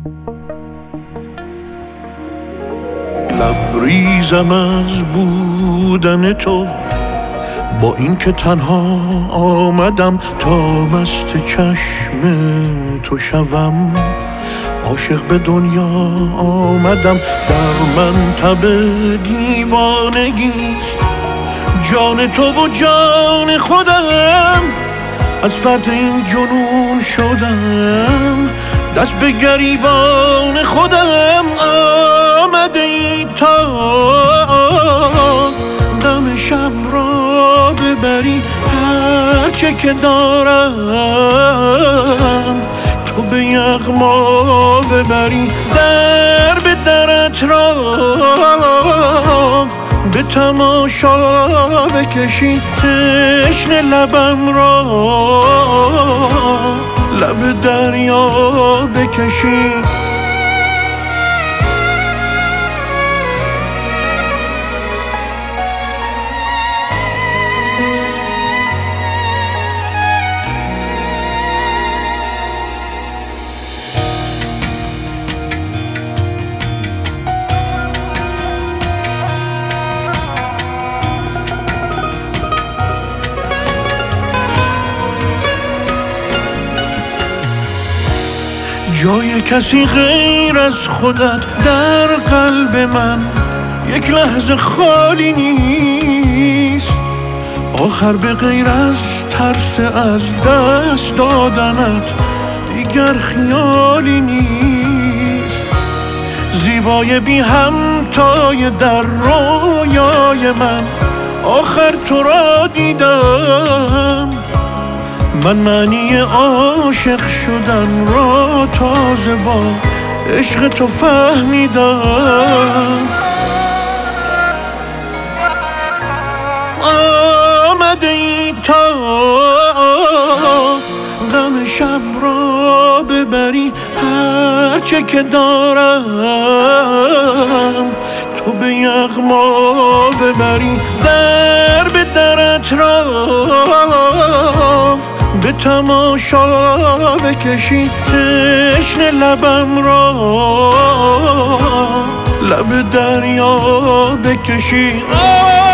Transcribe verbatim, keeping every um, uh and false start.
لبریزم از بودن تو، با این که تنها آمدم تا مست چشم تو شوم. عاشق به دنیا آمدم، در منطب دیوانگیست جان تو و جان خودم. از فرد این جنون شدم، دست به گریبان خودم. آمده ای تا غم شب را ببری، هرچه که دارم تو به یغما ببری. در به درت را به تماشا بکشی، تشنه لبم را لب دریا بکشی. جای کسی غیر از خودت در قلب من یک لحظه خالی نیست. آخر به غیر از ترس از دست دادنت دیگر خیالی نیست. زیبای بی همتای در رویای من، آخر تو را دیدم. من معنی عاشق شدن را تازه با عشق تو فهمیدم. آمده ای تا غم شب را ببری، هرچه که دارم تو به یغما ببری. در به درت را به تماشا بکشی، تشنه لبم را لب دریا بکشی.